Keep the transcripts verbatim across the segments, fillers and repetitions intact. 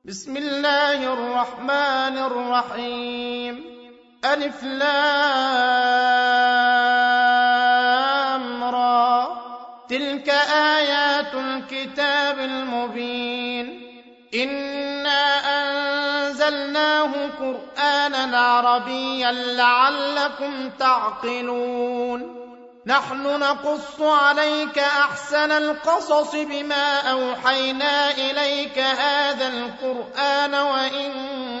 بسم الله الرحمن الرحيم ألف لام را تلك آيات الكتاب المبين إنا أنزلناه قرآنا عربيا لعلكم تعقلون نحن نقص عليك أحسن القصص بما أوحينا إليك هذا القرآن وإن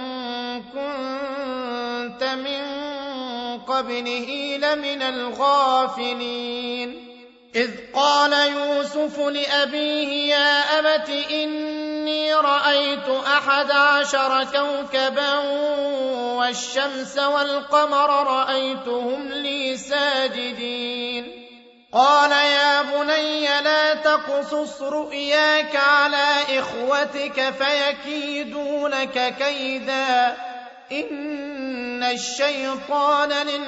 كنت من قبله لمن الغافلين إذ قال يوسف لأبيه يا أبت إني رأيت أحد عشر كوكبا والشمس والقمر رأيتهم لي ساجدين قال يا بني لا تقصص رؤياك على إخوتك فيكيدونك كيدا إن الشيطان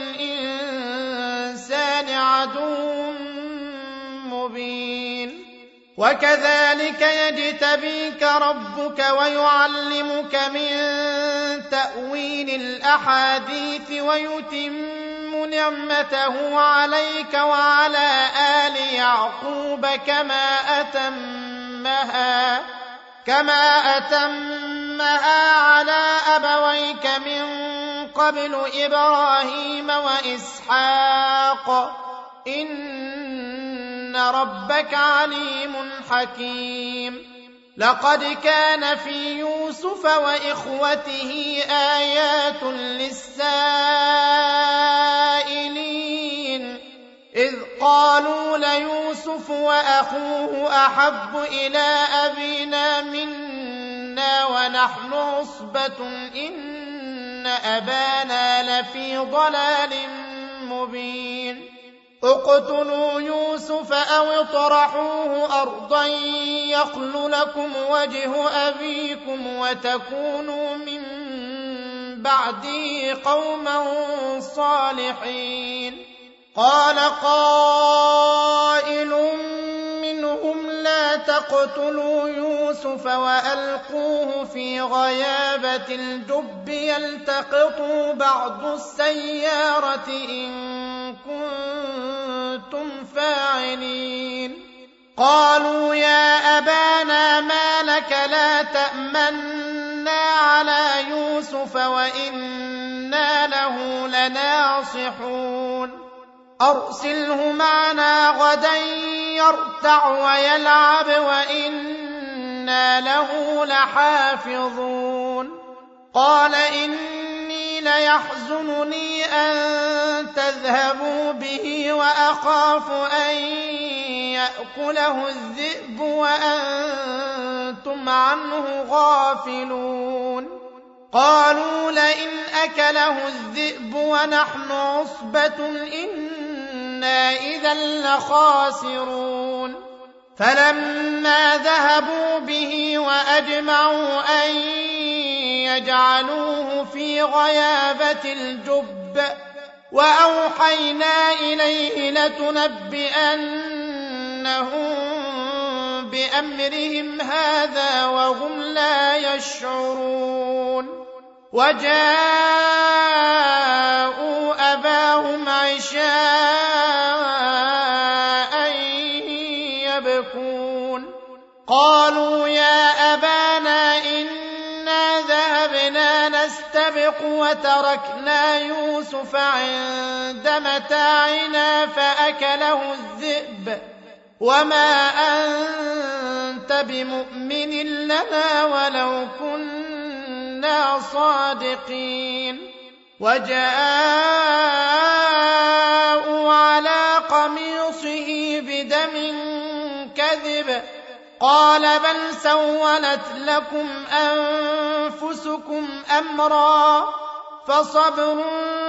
للإنسان عدو مبين وكذلك يجتبيك ربك ويعلمك من تأويل الأحاديث ويتم نعمته عليك وعلى آل يعقوب كما أتمها كما أتمها على أبويك من قبل إبراهيم وإسحاق إن ربك عليم حكيم لقد كان في يوسف وإخوته آيات للسائلين إذ قالوا ليوسف وأخوه أحب إلى أبينا منا ونحن عصبة إن أبانا لفي ضلال مبين اقتلوا يوسف أو اطرحوه أرضا يخل لكم وجه أبيكم وتكونوا من بعده قوما صالحين قال قائل منهم لا تقتلوا يوسف وألقوه في غيابة الجب يلتقطوا بعض السيارة إن كنتم فاعلين قالوا يا أبانا ما لك لا تأمنا على يوسف وإنا له لناصحون أرسله معنا غدا يرتع ويلعب وإنا له لحافظون قال إني ليحزنني أن تذهبوا به وأخاف أن يأكله الذئب وأنتم عنه غافلون قالوا لئن أكله الذئب ونحن عصبة إنا إذا لخاسرون فلما ذهبوا به وأجمعوا أن يجعلوه في غيابة الجب وأوحينا إليه لتنبئنهم بأمرهم هذا وهم لا يشعرون وجاءوا أباهم عشاء يبكون قالوا يا أبانا إنا ذهبنا نستبق وتركنا يوسف عند متاعنا فأكله الذئب وما أنت بمؤمن لنا ولو كنا صادقين وجاءوا على قميصه بدم كذب قال بل سولت لكم أنفسكم أمرا فصبر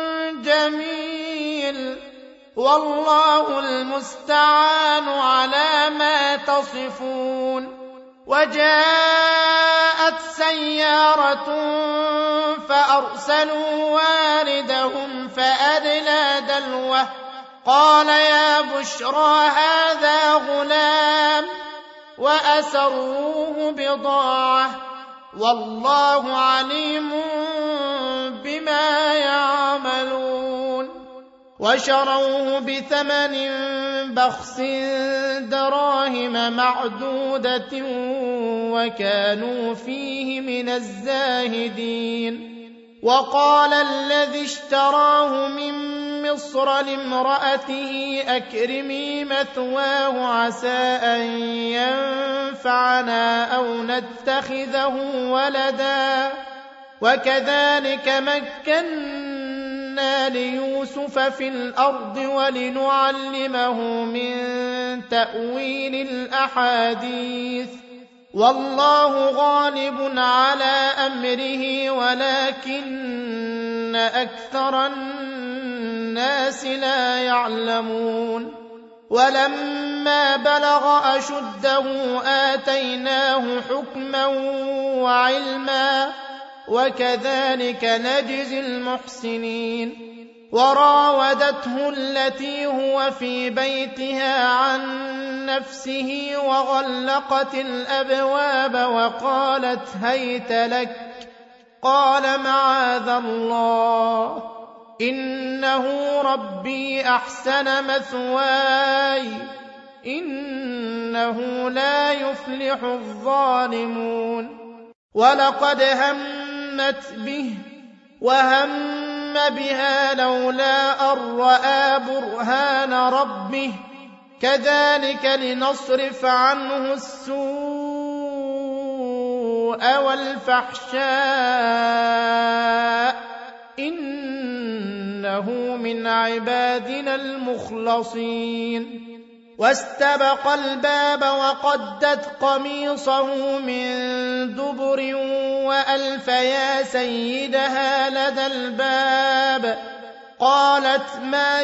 جميل والله المستعان على ما تصفون وجاءت سيارة فأرسلوا واردهم فأدلى دلوه قال يا بشرى هذا غلام وأسروه بضاعة والله عليم بما يعملون. وشروه بثمن بخس دراهم معدودة وكانوا فيه من الزاهدين. وقال الذي اشتراه من مصر لامرأته أكرمي مثواه عسى أن ينفعنا أو نتخذه ولدا وكذلك مكنا ليوسف في الأرض ولنعلمه من تأويل الأحاديث والله غالب على أمره ولكن أكثر الناس لا يعلمون. ولما بلغ أشده آتيناه حكما وعلما وكذلك نجزي المحسنين. وراودته التي هو في بيتها عن نفسه وغلقت الأبواب وقالت هيت لك قال معاذ الله إنه ربي أحسن مثواي إنه لا يفلح الظالمون. ولقد همت به وهم بها لولا أن رأى برهان ربه كذلك لنصرف عنه السوء والفحشاء إنه من عبادنا المخلصين. واستبق الباب وقدت قميصه من دبر وألف يا سيدها لدى الباب قالت ما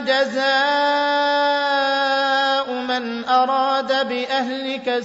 جزاء من أراد بأهلك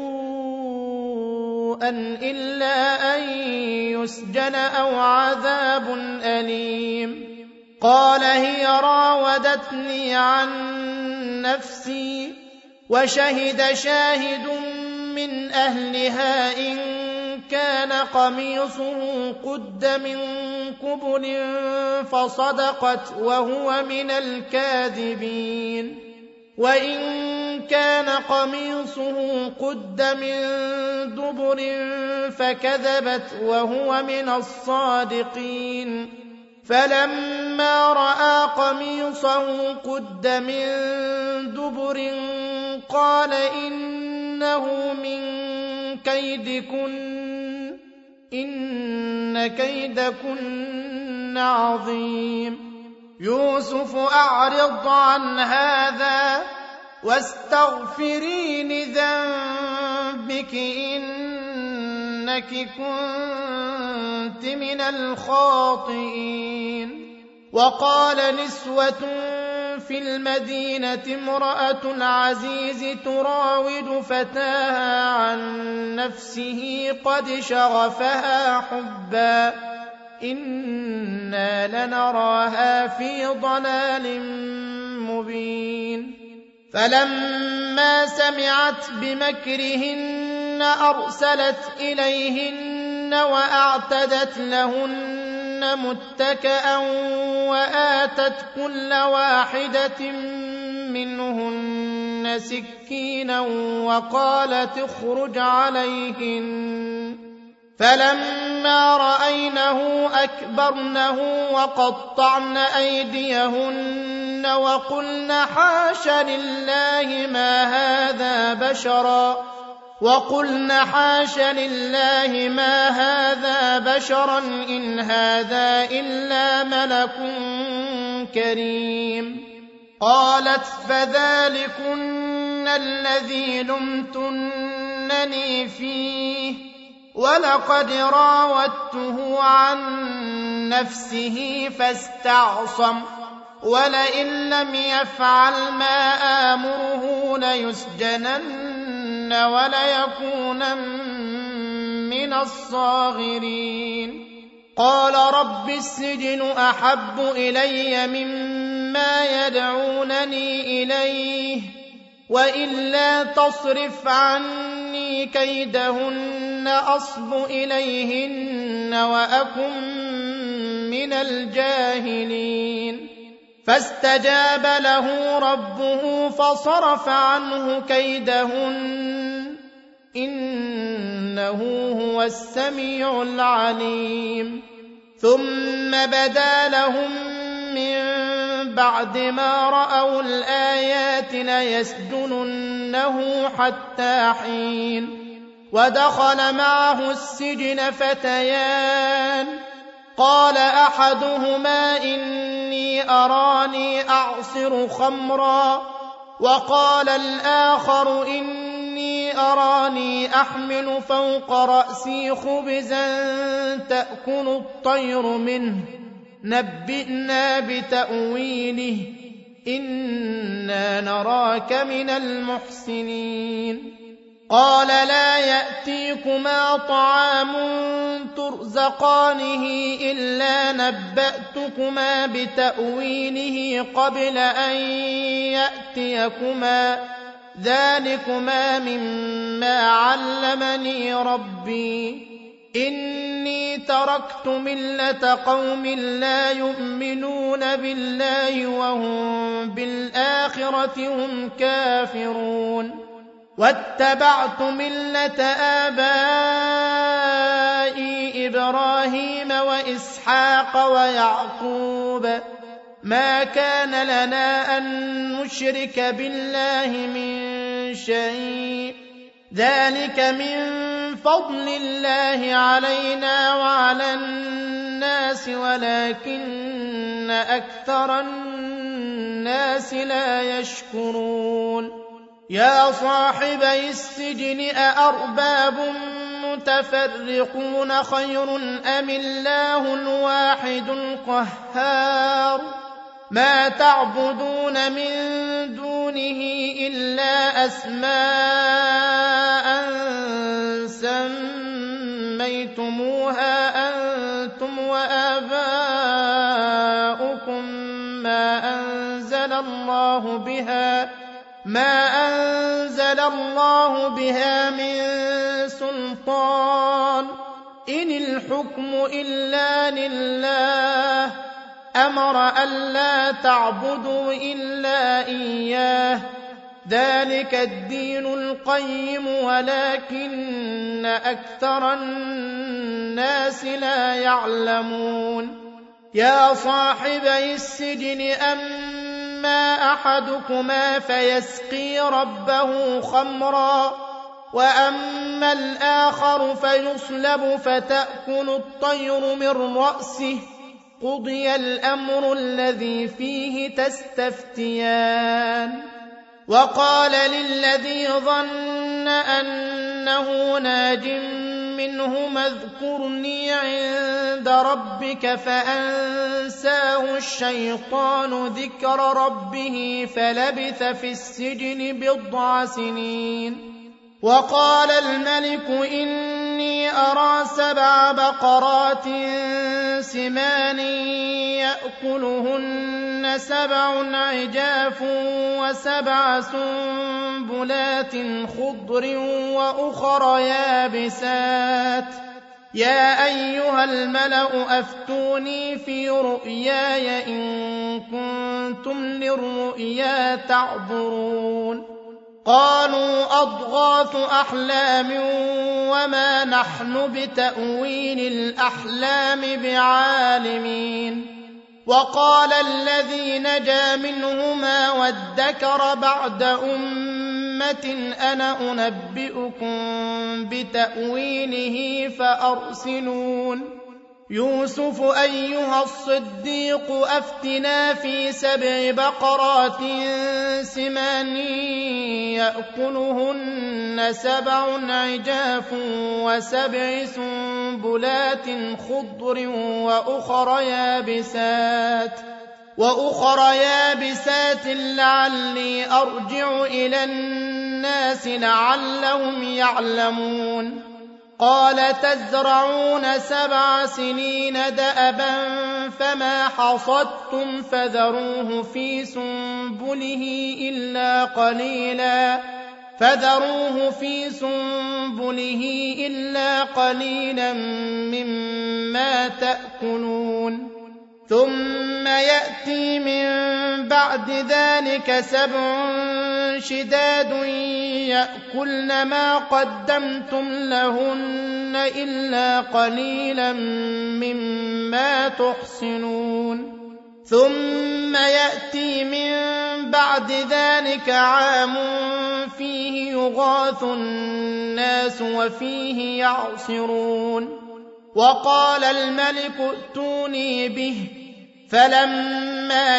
سوءا إلا أن يسجن أو عذاب أليم. قال هي راودتني عن نفسي وشهد شاهد من أهلها إن كان قميصه قد من قبل فصدقت وهو من الكاذبين وإن كان قميصه قد من دبر فكذبت وهو من الصادقين. فلما رأى قميصه قد من دبر قال إنه من كيدكن إن كيدكن عظيم. يوسف أعرض عن هذا واستغفري لذنبك إنك كنت من الخاطئين. وقال نسوة في المدينة امرأة العزيز تراود فتاها عن نفسه قد شغفها حبا إنا لنراها في ضلال مبين. فلما سمعت بمكرهن أرسلت إليهن وأعتدت لهن متكئا وآتت كل واحدة منهن سكينا وقالت اخرج عليهن. فلما رأينه أكبرنه وقطعن أيديهن وقلن حاش لله ما هذا بشرا وقلن حاش لله ما هذا بشرا إن هذا إلا ملك كريم. قالت فذلكن الذي لمتنني فيه ولقد راودته عن نفسه فاستعصم ولئن لم يفعل ما آمره ليسجنن وليكونن من الصاغرين. قال رب السجن أحب إلي مما يدعونني إليه وإلا تصرف عني كيدهن أصب إليهن وأكن من الجاهلين فاستجاب له ربه فصرف عنه كيدهن إنه هو السميع العليم ثم بدا لهم من بعد ما رأوا الآيات ليسجننه حتى حين ودخل معه السجن فتيان قال أحدهما إني أراني أعصر خمرا وقال الآخر إني أراني أحمل فوق رأسي خبزا تأكل الطير منه نبئنا بتأويله إنا نراك من المحسنين قال لا يأتيكما طعام ترزقانه إلا نبأتكما بتأويله قبل أن يأتيكما ذلكما مما علمني ربي إني تركت ملة قوم لا يؤمنون بالله وهم بالآخرة هم كافرون واتبعت ملة آبائي إبراهيم وإسحاق ويعقوب ما كان لنا أن نشرك بالله من شيء ذلك من فضل الله علينا وعلى الناس ولكن أكثر الناس لا يشكرون يا صاحبي السجن أأرباب متفرقون خير أم الله الواحد القهار ما تعبدون من دونه إلا أسماء سميتموها أنتم وآباؤكم ما أنزل الله بها ما أنزل الله بها من سلطان إن الحكم إلا لله أمر ألا تعبدوا إلا إياه ذلك الدين القيم ولكن أكثر الناس لا يعلمون يا صاحبي السجن أما أحدكما فيسقي ربه خمرا وأما الآخر فيصلب فتأكل الطير من رأسه قضي الأمر الذي فيه تستفتيان وقال للذي ظن أنه ناج منهما اذكرني عند ربك فأنساه الشيطان ذكر ربه فلبث في السجن بضع سنين وقال الملك إني أرى سبع بقرات سمان يأكلهن سبع عجاف وسبع سنبلات خضر وأخر يابسات يا أيها الملأ أفتوني في رؤياي إن كنتم للرؤيا تعبرون قالوا أضغاث أحلام وما نحن بتأويل الأحلام بعالمين وقال الذي نجا منهما وادكر بعد أمة أنا أنبئكم بتأويله فأرسلون يوسف أيها الصديق أفتنا في سبع بقرات سمان يأكلهن سبع عجاف وسبع سنبلات خضر وأخر يابسات وأخر يابسات لعلي أرجع إلى الناس لعلهم يعلمون قال تزرعون سبع سنين دأبا فما حصدتم فذروه في سنبله إلا قليلا فذروه في سنبله إلا قليلا مما تأكلون ثم يأتي من بعد ذلك سبع شداد يأكلن ما قدمتم لهن إلا قليلا مما تحصنون ثم يأتي من بعد ذلك عام فيه يغاث الناس وفيه يعصرون وقال الملك ائتوني به فلما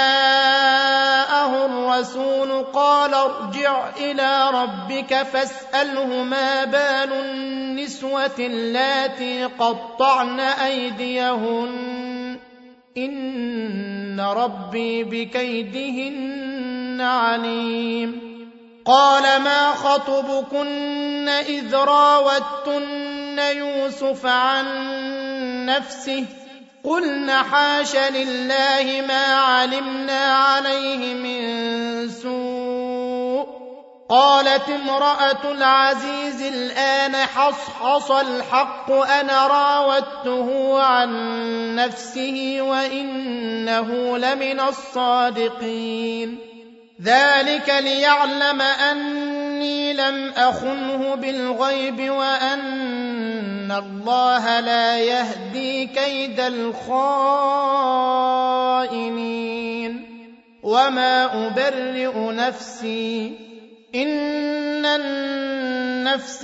جاءه الرسول قال ارجع إلى ربك فاسأله ما بال النسوة اللاتي قطعن أيديهن إن ربي بكيدهن عليم قال ما خطبكن إذ راوتن يوسف عن نفسه قلن حاش لله ما علمنا عليه من سوء قالت امرأة العزيز الآن حصحص الحق أنا راودته عن نفسه وإنه لمن الصادقين ذلك ليعلم أني لم أخنه بالغيب وأن الله لا يهدي كيد الخائنين وما أبرئ نفسي إن النفس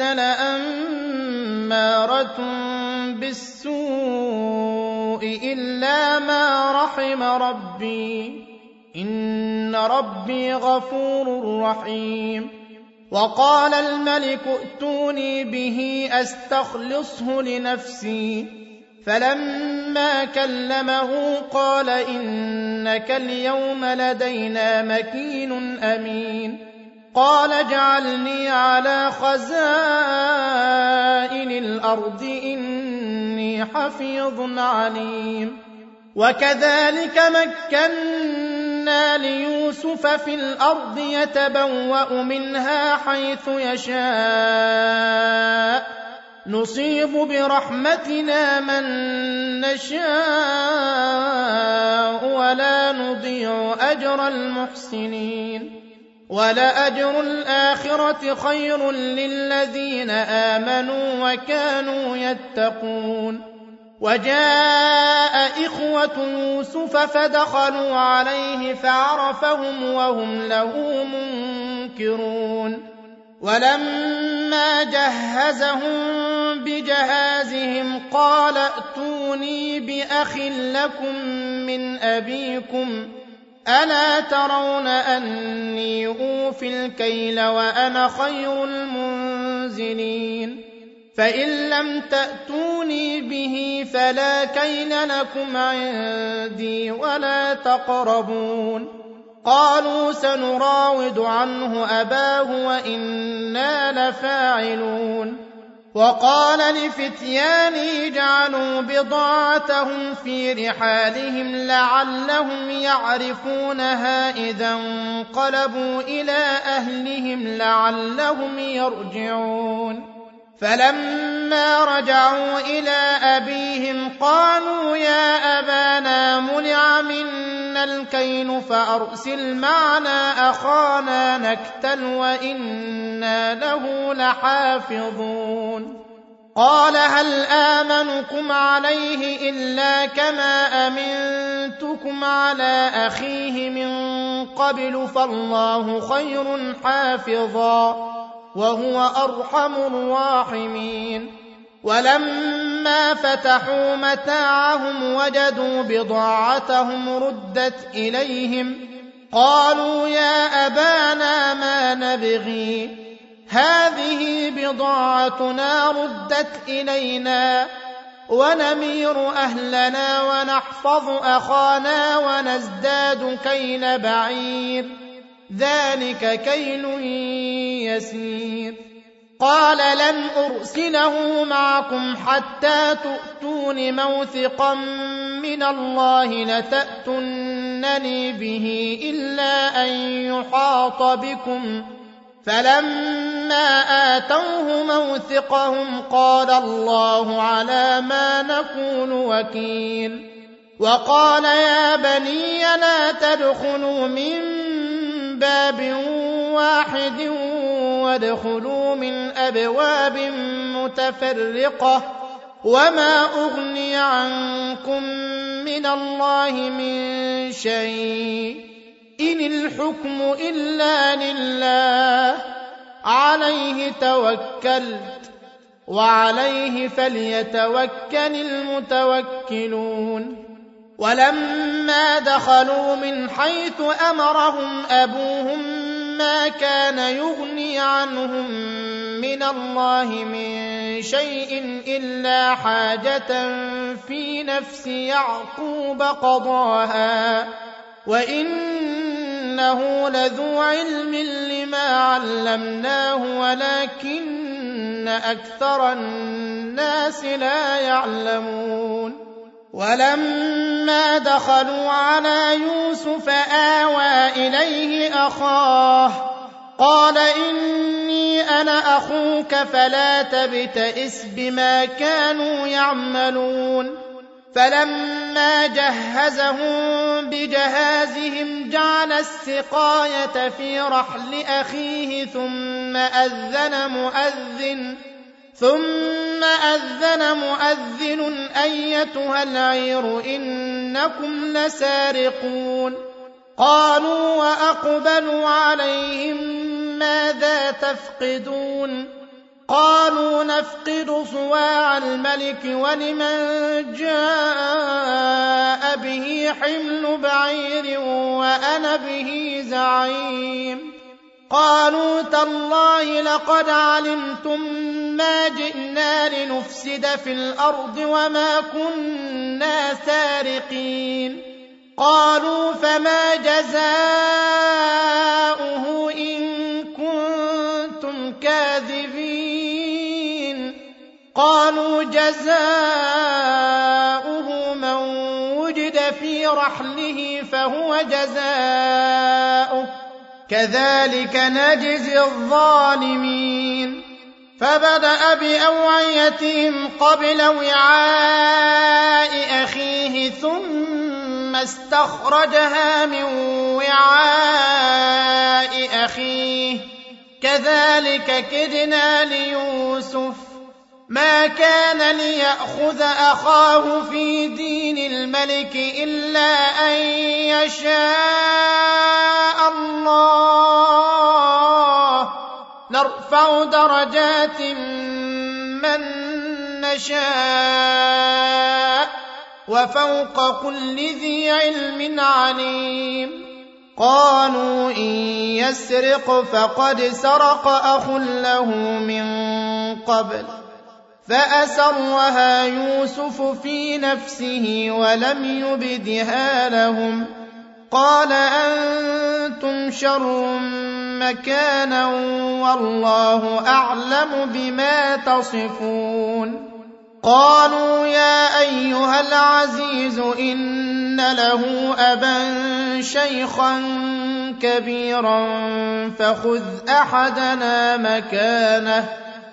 لأمارة بالسوء إلا ما رحم ربي إن ربي غفور رحيم وقال الملك ائتوني به أستخلصه لنفسي فلما كلمه قال إنك اليوم لدينا مكين أمين قال اجعلني على خزائن الأرض إني حفيظ عليم وكذلك مكنا ليوسف في الأرض يتبوأ منها حيث يشاء نصيب برحمتنا من نشاء ولا نضيع أجر المحسنين ولأجر الآخرة خير للذين آمنوا وكانوا يتقون وجاء إخوة يوسف فدخلوا عليه فعرفهم وهم له منكرون ولما جهزهم بجهازهم قال ائتوني بأخ لكم من أبيكم ألا ترون أني أوفي الكيل وأنا خير المنزلين فإن لم تأتوني به فلا كيل لكم عندي ولا تقربون قالوا سنراود عنه أباه وإنا لفاعلون وقال لفتيانه اجعلوا بضاعتهم في رحالهم لعلهم يعرفونها إذا انقلبوا إلى أهلهم لعلهم يرجعون فلما رجعوا إلى أبيهم قالوا يا أبانا منع منا الكيل فأرسل معنا أخانا نكتل وإنا له لحافظون قال هل آمنكم عليه إلا كما أمنتكم على أخيه من قبل فالله خير حافظا وهو أرحم الراحمين ولما فتحوا متاعهم وجدوا بضاعتهم ردت إليهم قالوا يا أبانا ما نبغي هذه بضاعتنا ردت إلينا ونمير أهلنا ونحفظ أخانا ونزداد كيل بعير ذلك كيل يسير قال لن أرسله معكم حتى تؤتون موثقا من الله لتأتونني به إلا أن يحاط بكم فلما آتوه موثقهم قال الله على ما نقول وكيل وقال يا بني لا تدخلوا من باب واحد وادخلوا من أبواب متفرقة وما أغني عنكم من الله من شيء إن الحكم إلا لله عليه توكلت وعليه فليتوكل المتوكلون ولما دخلوا من حيث أمرهم أبوهم ما كان يغني عنهم من الله من شيء إلا حاجة في نفس يعقوب قضاها وإنه لذو علم لما علمناه ولكن أكثر الناس لا يعلمون ولما دخلوا على يوسف آوى إليه أخاه قال إني أنا أخوك فلا تبتئس بما كانوا يعملون فلما جهزهم بجهازهم جعل السقاية في رحل أخيه ثم أذن مؤذن ثم أذن مؤذن أيتها العير إنكم لسارقون قالوا وأقبلوا عليهم ماذا تفقدون قالوا نفقد صواع الملك ولمن جاء به حمل بعير وأنا به زعيم قالوا تالله لقد علمتم ما جئنا لنفسد في الأرض وما كنا سارقين قالوا فما جزاؤه إن كنتم كاذبين قالوا جزاؤه من وجد في رحله فهو جزاؤه كذلك نجزي الظالمين فبدأ بأوعيتهم قبل وعاء أخيه ثم استخرجها من وعاء أخيه كذلك كدنا ليوسف ما كان ليأخذ أخاه في دين الملك إلا أن يشاء الله نرفع درجات من نشاء وفوق كل ذي علم عليم قالوا إن يسرق فقد سرق أخ له من قبل فأسرها يوسف في نفسه ولم يبدها لهم قال أنتم شر مكانا والله أعلم بما تصفون قالوا يا أيها العزيز إن له أبا شيخا كبيرا فخذ أحدنا مكانه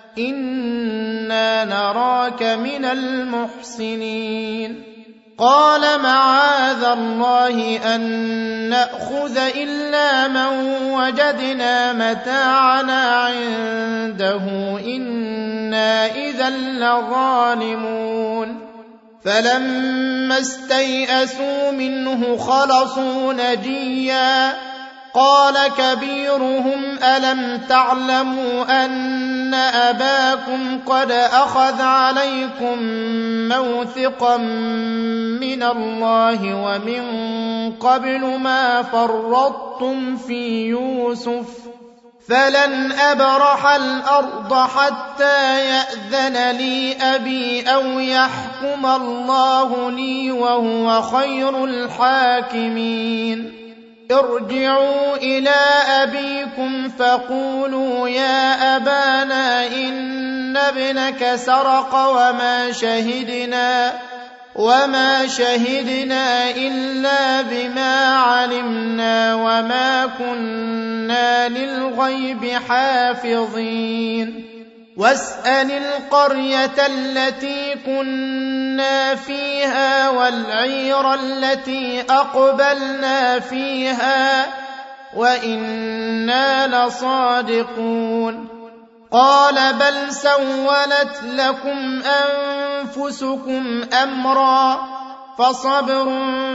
إنا نراك من المحسنين قال معاذ الله أن نأخذ إلا من وجدنا متاعنا عنده إنا إذا لظالمون فلما استيئسوا منه خلصوا نجيا قال كبيرهم ألم تعلموا أن أباكم قد أخذ عليكم موثقا من الله ومن قبل ما فرطتم في يوسف فلن أبرح الأرض حتى يأذن لي أبي أو يحكم الله لي وهو خير الحاكمين ارجعوا إلى أبيكم فقولوا يا أبانا إن ابنك سرق وما شهدنا وما شهدنا إلا بما علمنا وما كنا للغيب حافظين واسأل القرية التي كنا فيها والعير التي أقبلنا فيها وإنا لصادقون قال بل سولت لكم أنفسكم أمرا فصبر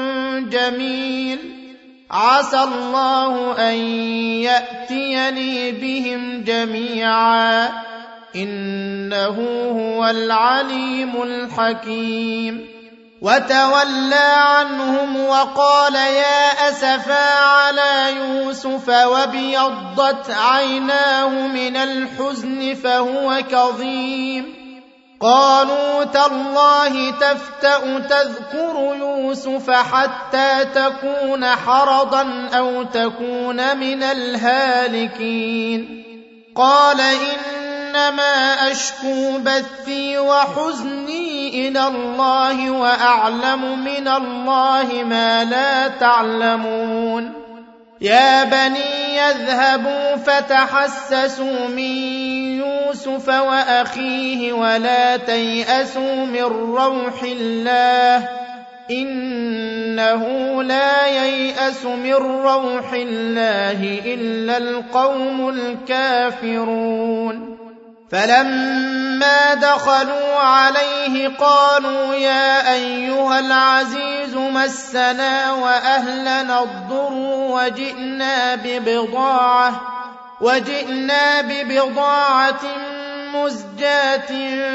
جميل عسى الله أن يأتيني بهم جميعا إنه هو العليم الحكيم وتولى عنهم وقال يا أسفا على يوسف وابيضت عيناه من الحزن فهو كظيم قالوا تالله تفتأ تذكر يوسف حتى تكون حرضا أو تكون من الهالكين قال إنما أشكو بثي وحزني إلى الله وأعلم من الله ما لا تعلمون يا بني يذهبوا فتحسسوا من يوسف وأخيه ولا تيأسوا من روح الله إنه لا ييأس من روح الله إلا القوم الكافرون فلما دخلوا عليه قالوا يا أيها العزيز مسنا وأهلنا الضر وجئنا ببضاعة وجئنا ببضاعة مزجاة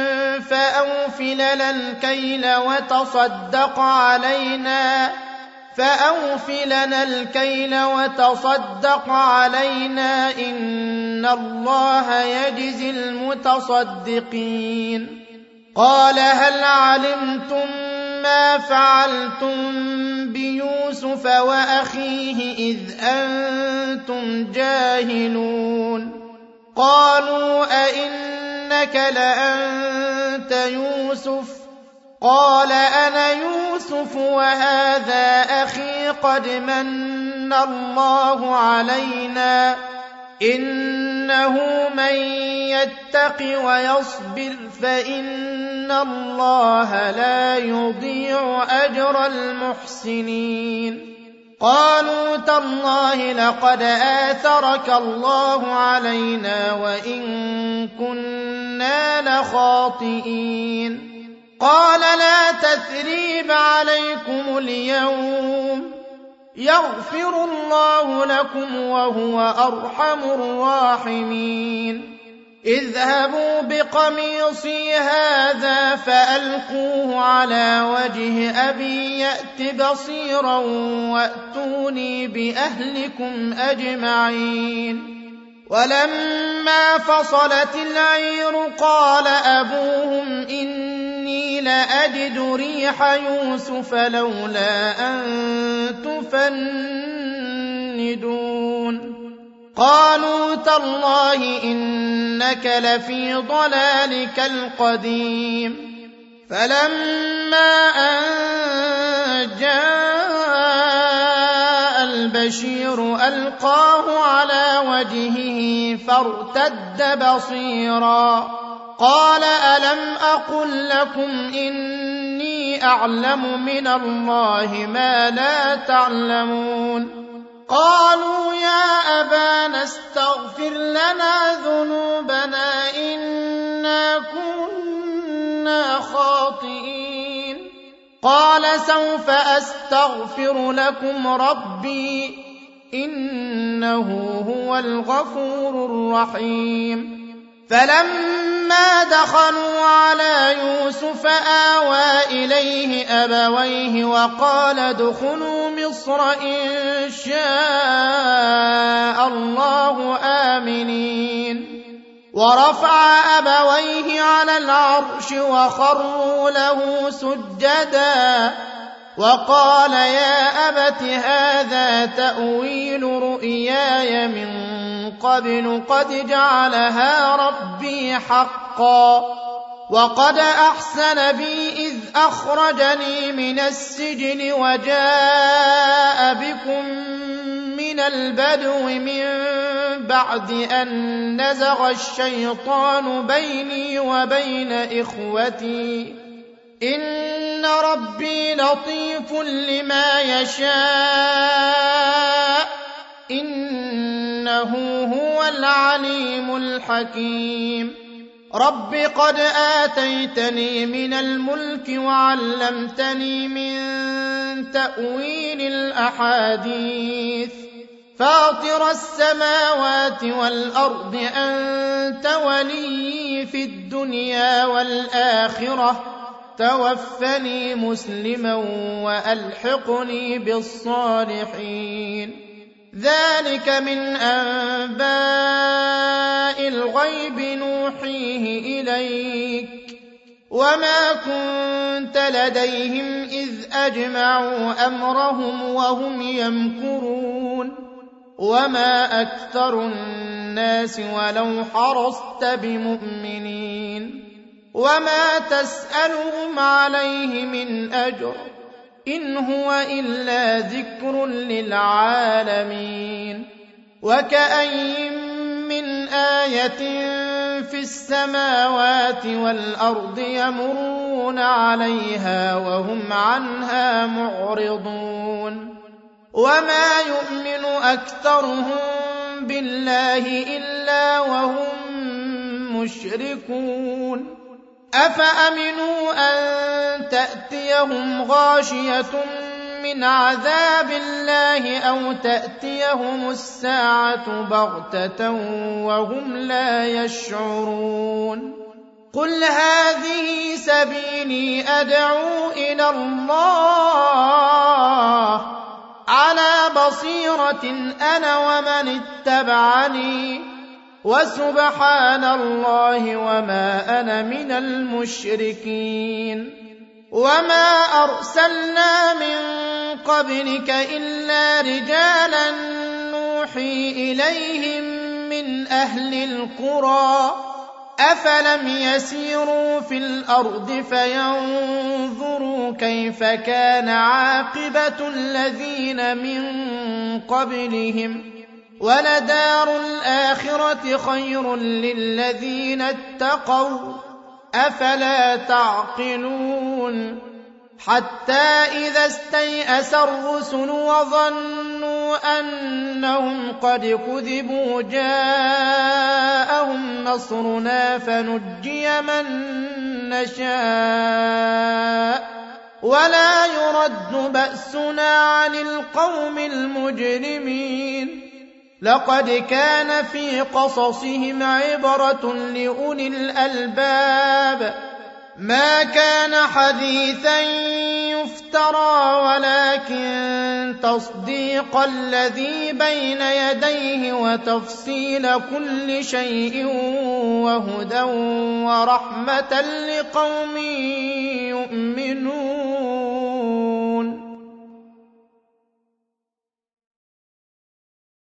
فأوفل لنا الكيل وتصدق علينا فأوفل لنا الكيل وتصدق علينا إن الله يجزي المتصدقين قال هل علمتم ما فعلتم بيوسف وأخيه إذ أنتم جاهلون قالوا أئنك لأنت يوسف قال أنا يوسف وهذا أخي قد من الله علينا إنه من يتق ويصبر فإن الله لا يضيع أجر المحسنين قالوا تالله لقد آثرك الله علينا وإن كنا لخاطئين قال لا تثريب عليكم اليوم يغفر الله لكم وهو أرحم الراحمين اذهبوا بقميصي هذا فألقوه على وجه أبي يأت بصيرا وأتوني بأهلكم أجمعين ولما فصلت العير قال أبوهم إني لأجد ريح يوسف لولا أن تفندون قالوا تالله إنك لفي ضلالك القديم فلما أن جاء البشير ألقاه على وجهه فارتد بصيرا قال ألم أقل لكم إني أعلم من الله ما لا تعلمون قالوا يا أبانا استغفر لنا ذنوبنا إنا كنا خاطئين قال سوف أستغفر لكم ربي إنه هو الغفور الرحيم فلما دخلوا على يوسف آوى إليه أبويه وقال ادخلوا مصر إن شاء الله آمنين ورفع أبويه على العرش وخروا له سجدا وقال يا أبت هذا تأويل رؤياي من قبل قد جعلها ربي حقا وقد أحسن بي إذ أخرجني من السجن وجاء بكم من البدو من بعد أن نزغ الشيطان بيني وبين إخوتي إن ربي لطيف لما يشاء إنه هو العليم الحكيم رب قد آتيتني من الملك وعلمتني من تأويل الأحاديث فاطر السماوات والأرض أنت ولي في الدنيا والآخرة توفني مسلما وألحقني بالصالحين ذلك من أنباء الغيب نوحيه إليك وما كنت لديهم إذ أجمعوا أمرهم وهم يمكرون وما أكثر الناس ولو حرصت بمؤمنين وما تسألهم عليه من أجر إن هو إلا ذكر للعالمين وكأين من آية في السماوات والأرض يمرون عليها وهم عنها معرضون وما يؤمن أكثرهم بالله إلا وهم مشركون أفأمنوا أن تأتيهم غاشية من عذاب الله أو تأتيهم الساعة بغتة وهم لا يشعرون قل هذه سبيلي أدعو إلى الله على بصيرة أنا ومن اتبعني وسبحان الله وما أنا من المشركين وما أرسلنا من قبلك إلا رجالا نوحي إليهم من أهل القرى أفلم يسيروا في الأرض فينظروا كيف كان عاقبة الذين من قبلهم ولدار الآخرة خير للذين اتقوا أفلا تعقلون حتى إذا استيأس الرسل وظنوا أنهم قد كذبوا جاءهم نصرنا فنجي من نشاء ولا يرد بأسنا عن القوم المجرمين لقد كان في قصصهم عبرة لأولي الألباب ما كان حديثا يفترى ولكن تصديق الذي بين يديه وتفصيل كل شيء وهدى ورحمة لقوم يؤمنون